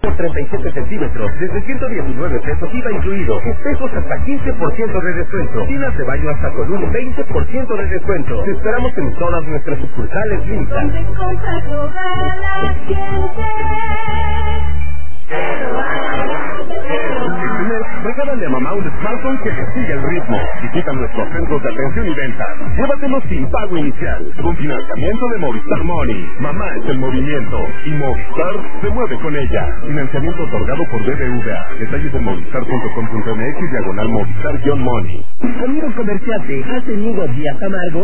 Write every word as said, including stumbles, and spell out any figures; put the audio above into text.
por treinta y siete centímetros, desde ciento diecinueve pesos I V A incluido. Espejos hasta quince por ciento de descuento. Tinas de baño hasta con un veinte por ciento de descuento. Te esperamos en todas nuestras sucursales Linda. Donde compra toda la gente. Regálale a mamá un smartphone que le siga el ritmo. Visita nuestros centros de atención y venta. Llévatelo sin pago inicial, con financiamiento de Movistar Money. Mamá es el movimiento y Movistar se mueve con ella. Financiamiento otorgado por B B V A. Detalles en movistar punto com punto m x diagonal Movistar-Money. Amigo comerciante, ¿has tenido días amargos?